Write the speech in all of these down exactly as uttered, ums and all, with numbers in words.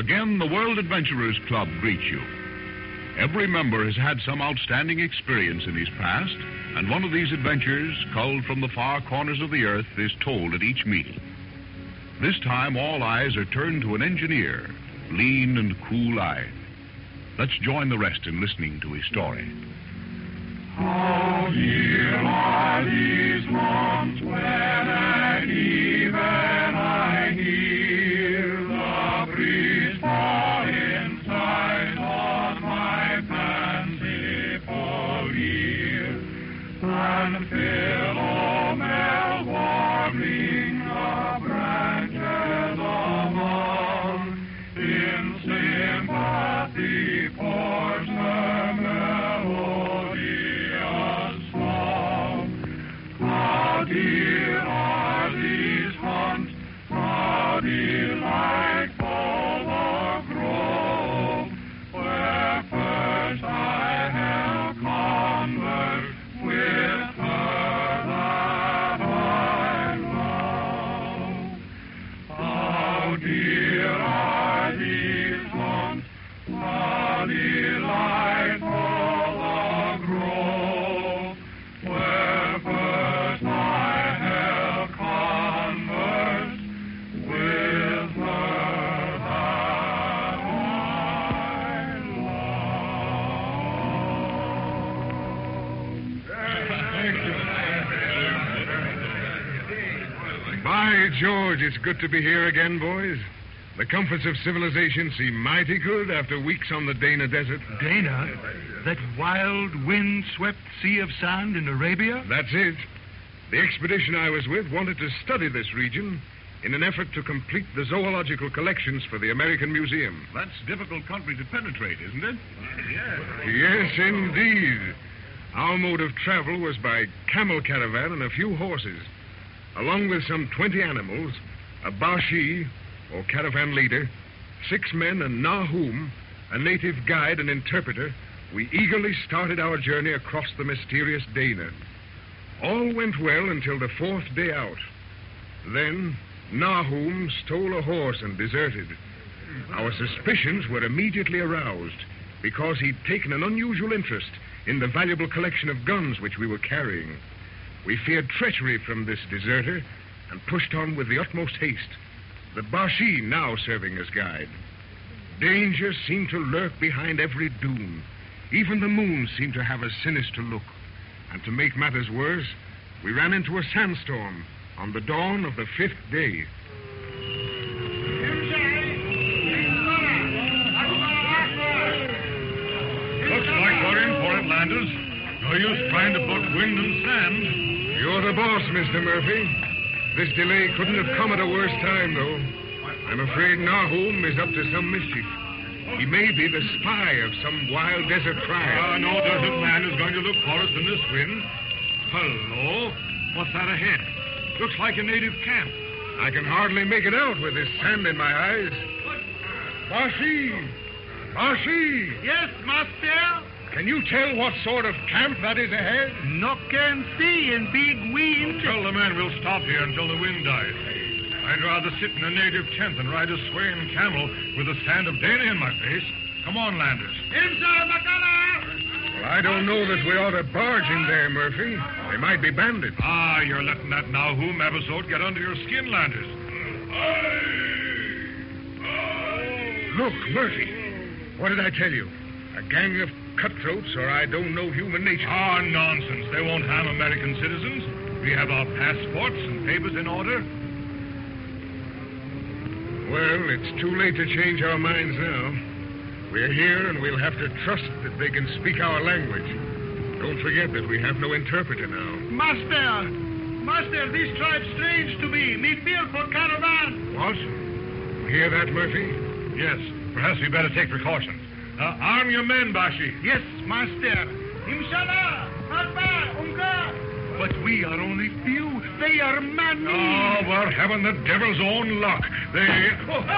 Again, the World Adventurers Club greets you. Every member has had some outstanding experience in his past, and one of these adventures, culled from the far corners of the earth, is told at each meeting. This time, all eyes are turned to an engineer, lean and cool-eyed. Let's join the rest in listening to his story. How dear are these months when at even I hear the breeze fall inside on my fanciful ear, and Philomel warming the branches among, in sympathy pours her melodious song. How dear are these haunts, how delightful the grove, where first I held converse with her that I love. How dear are these haunts, how delightful the grove, where first I held converse with her that I love. By George, it's good to be here again, boys. The comforts of civilization seem mighty good after weeks on the Dana Desert. Dana? That wild, wind-swept sea of sand in Arabia? That's it. The expedition I was with wanted to study this region in an effort to complete the zoological collections for the American Museum. That's difficult country to penetrate, isn't it? Yes. Yes, indeed. Our mode of travel was by camel caravan and a few horses. Along with some twenty animals, a Bashi, or caravan leader, six men, and Nahum, a native guide and interpreter, we eagerly started our journey across the mysterious Dana. All went well until the fourth day out. Then Nahum stole a horse and deserted. Our suspicions were immediately aroused because he'd taken an unusual interest in the valuable collection of guns which we were carrying. We feared treachery from this deserter and pushed on with the utmost haste, the Bashi now serving as guide. Danger seemed to lurk behind every dune. Even the moon seemed to have a sinister look. And to make matters worse, we ran into a sandstorm on the dawn of the fifth day. Looks like we're in for it, Landers. No use trying to put wind and sand. You're the boss, Mister Murphy. This delay couldn't have come at a worse time, though. I'm afraid Nahum is up to some mischief. He may be the spy of some wild desert tribe. Ah, no desert man is going to look for us in this wind. Hello? What's that ahead? Looks like a native camp. I can hardly make it out with this sand in my eyes. Bashi! Bashi! Yes, master. Can you tell what sort of camp that is ahead? No can see in big wind. Tell the man we'll stop here until the wind dies. I'd rather sit in a native tent than ride a swaying camel with the sand of Dana in my face. Come on, Landers. Well, I don't know that we ought to barge in there, Murphy. They might be bandits. Ah, you're letting that Nahum episode get under your skin, Landers. Look, Murphy. What did I tell you? A gang of cutthroats, or I don't know human nature. Ah, nonsense. They won't harm American citizens. We have our passports and papers in order. Well, it's too late to change our minds now. We're here, and we'll have to trust that they can speak our language. Don't forget that we have no interpreter now. Master! Master, this tribe strange to me. Me fear for caravan. What? You hear that, Murphy? Yes. Perhaps we better take precautions. Uh, arm your men, Bashi. Yes, master. Inshallah. Akbar. Ungar. But we are only few. They are many. Oh, we're having the devil's own luck. They... Oh, oh.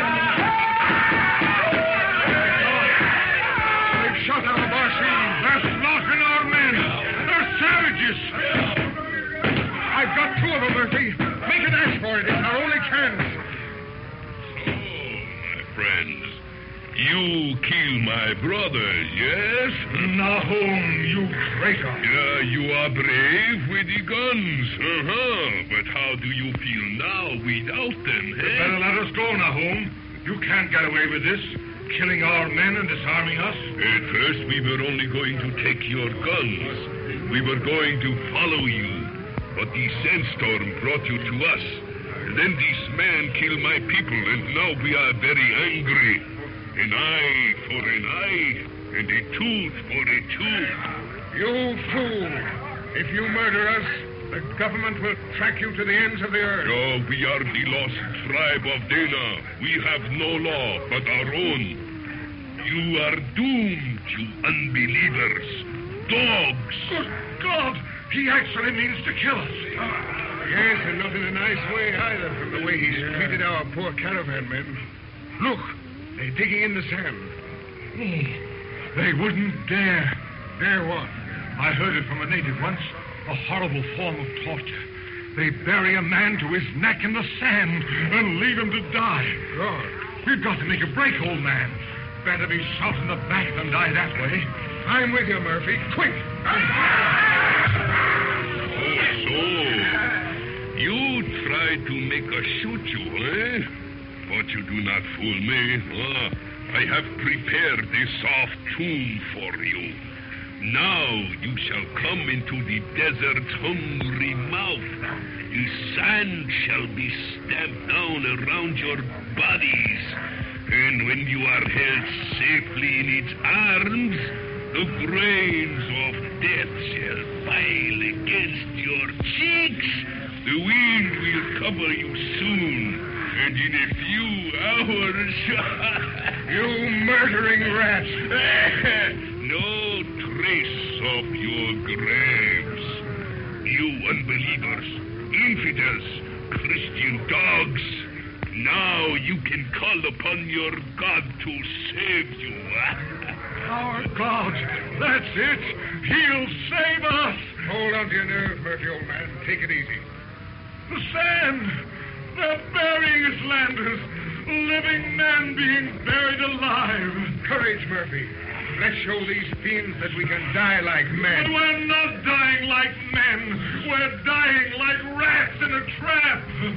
They've shot our Bashi. They're slaughtering our men. They're savages. I've got two of them, Murphy. Make a dash for it. It's our only chance. So, my friends. You kill my brother, yes? Nahum, you traitor. Yeah, you are brave with the guns. Uh-huh. But how do you feel now without them, You eh? better let us go, Nahum. You can't get away with this, killing our men and disarming us. At first, we were only going to take your guns. We were going to follow you. But the sandstorm brought you to us. And then this man killed my people, and now we are very angry. An eye for an eye, and a tooth for a tooth. You fool! If you murder us, the government will track you to the ends of the earth. No, we are the lost tribe of Dana. We have no law but our own. You are doomed, you unbelievers. Dogs! Good God! He actually means to kill us. Yes, and not in a nice way either, from the way he's treated our poor caravan men. Look, they're digging in the sand. They wouldn't dare. Dare what? I heard it from a native once. A horrible form of torture. They bury a man to his neck in the sand and leave him to die. God. We've got to make a break, old man. Better be shot in the back than die that way. I'm with you, Murphy. Quick! Oh, so you tried to make us shoot you, eh? But you do not fool me. Ah, I have prepared a soft tomb for you. Now you shall come into the desert's hungry mouth. The sand shall be stamped down around your bodies. And when you are held safely in its arms, the grains of death shall pile against your cheeks. The wind will cover you soon. And in a few hours... You murdering rats! No trace of your graves. You unbelievers, infidels, Christian dogs. Now you can call upon your God to save you. Our God. That's it. He'll save us. Hold on to your nerve, Murphy, old man. Take it easy. The sand. They're burying us, Landers. Living men being buried alive. Courage, Murphy. Let's show these fiends that we can die like But men. we're not dying like men. We're dying like rats in a trap.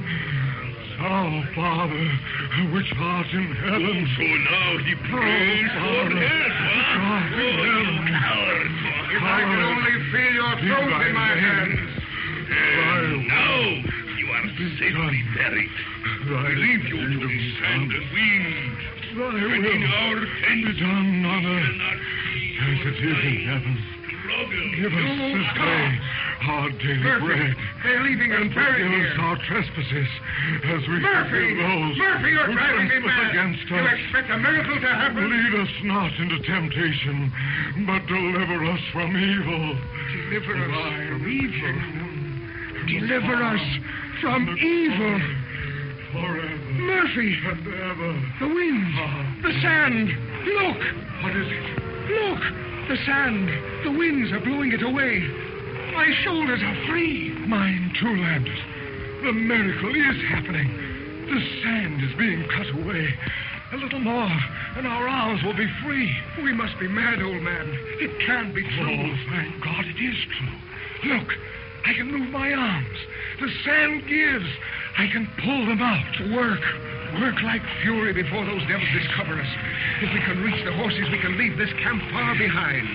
Our Father, which art in heaven. So now he prays for Father, help, huh? God in Oh, heaven. you coward. If I could only feel your throat in my hands. And now you are safely buried. We leave you to the sand and wind. Thy And in will our tent be done on we earth cannot feel as it is in heaven. struggle. Give us this day our daily Murphy, bread. they're leaving us And buried forgive us here. our trespasses as we Murphy! forgive those Murphy, you're who driving me trespass mad. against You us. expect a miracle to happen? Lead us not into temptation, but deliver us from evil. Deliver us Thine from is the evil. kingdom, Deliver the us power, from and the evil. glory Forever Murphy, and ever. the wind, the sand. Look, What is it? look, the sand. The winds are blowing it away. My shoulders are free. Mine too, Landers. The miracle is happening. The sand is being cut away. A little more, and our arms will be free. We must be mad, old man. It can't be true. Oh, thank God it is true. Look, I can move my arms. The sand gives. I can pull them out. Work. Work like fury before those devils discover us. If we can reach the horses, we can leave this camp far behind.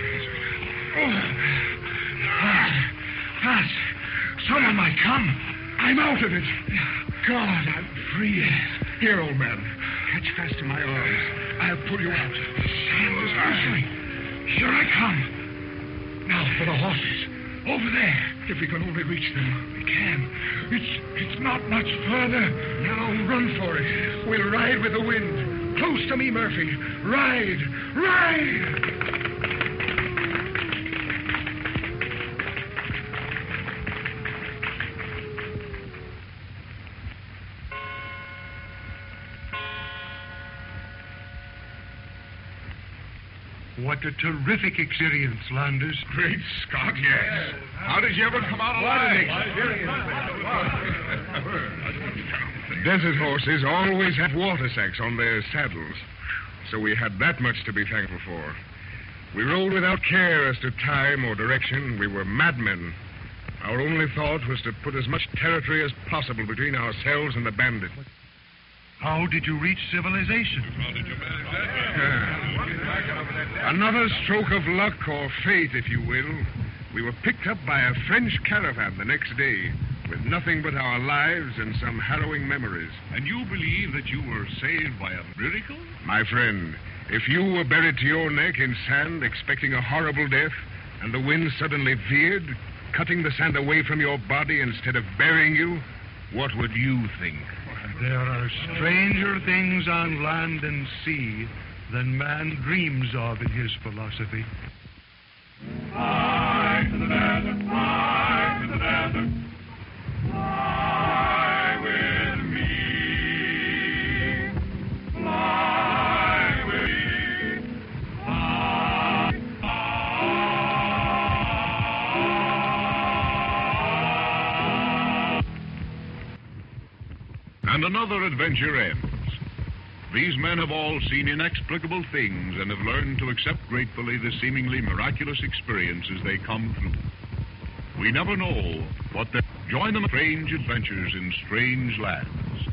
Oh. Fast. Fast. Someone might come. I'm out of it. God, I'm free. Here, old man. Catch fast to my arms. I'll pull you out. The sand is loosening. Here I come. Now for the horses. Over there. If we can only reach them. We can. It's it's not much further. Now run for it. We'll ride with the wind. Close to me, Murphy. Ride. Ride. What a terrific experience, Landers. Great Scott, yes. How did you ever come out alive? desert horses always have water sacks on their saddles, so we had that much to be thankful for. We rode without care as to time or direction. We were madmen. Our only thought was to put as much territory as possible between ourselves and the bandits. How did you reach civilization? How did you manage that? Another stroke of luck or fate, if you will. We were picked up by a French caravan the next day, with nothing but our lives and some harrowing memories. And you believe that you were saved by a miracle? My friend, if you were buried to your neck in sand, expecting a horrible death, and the wind suddenly veered, cutting the sand away from your body instead of burying you, what would you think? There are stranger things on land and sea than man dreams of in his philosophy. Fly to the desert, fly to the desert. Fly with me. Fly with me. Fly. And another adventure ends. These men have all seen inexplicable things and have learned to accept gratefully the seemingly miraculous experiences they come through. We never know what they join them in strange adventures in strange lands.